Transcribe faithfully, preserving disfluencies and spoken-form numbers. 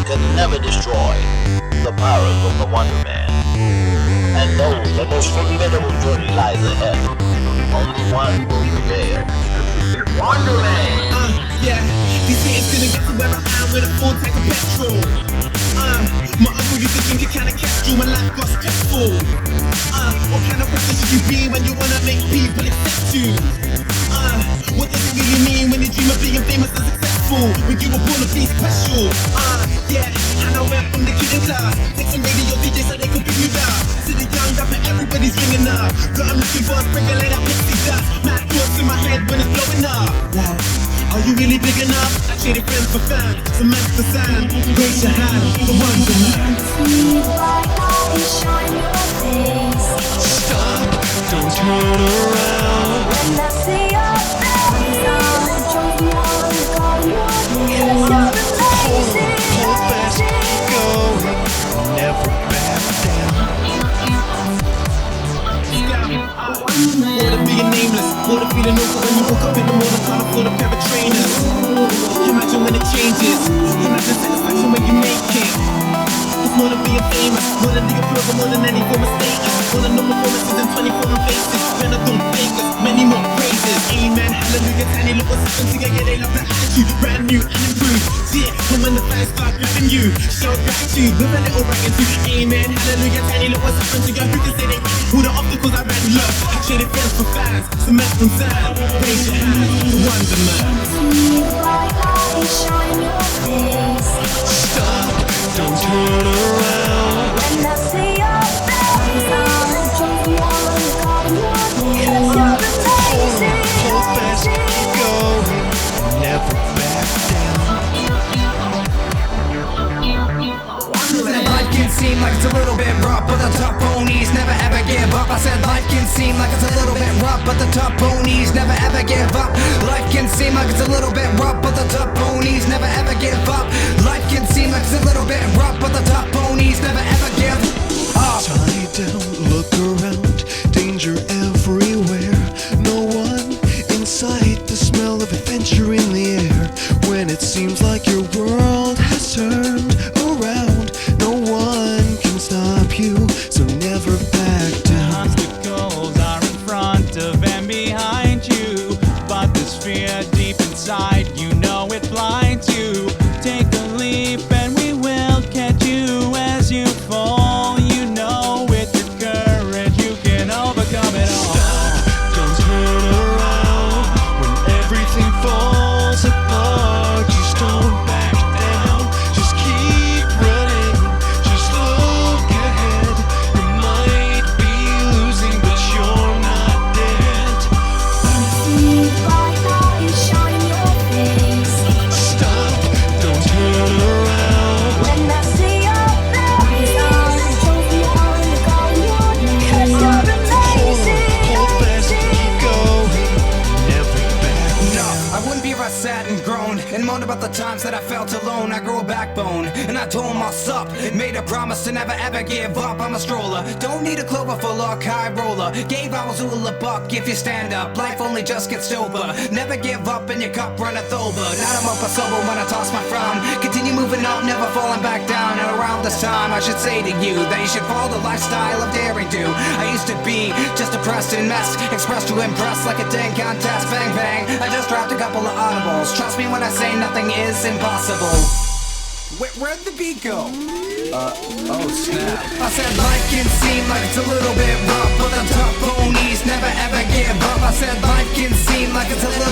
can never destroy the powers of the Wonder Man. And though the most formidable journey lies ahead, only one will prevail. Wonder Man! Uh, yeah, these haters gonna get to where I am with a full tank of petrol. Uh, my uncle used to drink a can of Kestrel when life got stressful. Uh, what kind of person should you be when you wanna make people accept you? Uh, what does it really mean when you dream of being famous and successful? When you were born to be special? Uh, yeah, and I went from the kid in class, take some radio D Js so they could bring you down. To the young rapper, everybody's ringing up. But I'm looking for a sprinkle of that pixie dust. Mad thoughts in my head when it's blowing up. Wow. Are you really big enough? I traded friends for fans, cement for sand. Raise your hand, the Wonder Man. See bright light shine your face. Stop, don't turn around. When I see your face, I'm chosen one, God, your name. Hold on, hold fast, keep going, never back down. More than being nameless, more than feeling awkward when you woke up in the morning, can't afford a pair of trainers. Imagine when it changes, imagine satisfaction when you make it. It's more than being famous, more than the applause, more than any form of status. More than no performances and twenty-four faces. When I don't fake us, many more praises. Amen, hallelujah, tiny little something to get, they love the attitude. Brand new and improved, yeah. And when the fans start grabbing you, show gratitude with a little ragging too. Amen, hallelujah, tiny little something to get. Who can say they who the obstacles I ran love? I traded friends for fans, cement from sand. Raise your hand, the Wonder Man. See bright light shine your face. Stop, don't turn around. When I see your face, I'm chosen one, God, your name. You're amazing, Hold fast, keep going, never back down. I said life can seem like it's a little bit rough, but the top ponies never ever give up. I said life can seem like it's a little bit rough, but the top ponies never ever give up. Life can seem like it's a little bit rough, but the top ponies never ever give up. Life can seem like it's a little bit rough, but the top ponies never ever give up. Tie down, look around, danger everywhere. No one in sight, the smell of adventure in the air. When it seems like your world has turned around, no one can stop you, so never back down. Obstacles are in front of and behind you, but this fear deep inside, you know it blinds you. Take a leap and we will catch you as you fall. You know with your courage you can overcome it all. Don't turn around when everything falls apart. Just don't back down. Just keep running. Just look ahead. You might be losing, but you're not dead. see bright light shine your face. Stop. Don't turn around. When I see your face, I'm chosen one, God, your name. You're amazing, Hold fast, keep going. Never back No, down. I wouldn't be if I sat and groaned and moaned about the times that I felt alone. I grew a backbone and I told myself, made a promise to never ever give up. I'm a stroller, don't need a clover full or high roller. Gave hours a buck if you stand up. Life only just gets sober. Never give up and your cup runneth over. Not a moment sober when I toss my frown. Continue moving up, never falling back down. And around this time, I should say to you that you should follow the lifestyle of daring do. I used to be just depressed and messed, expressed to impress like a dang contest. Bang bang, I just dropped a couple of audibles. Trust me when I say nothing is impossible. Where, where'd the beat go? Uh, oh snap. I said life can seem like it's a little bit rough, but the top ponies never ever give up. I said life can seem like it's a little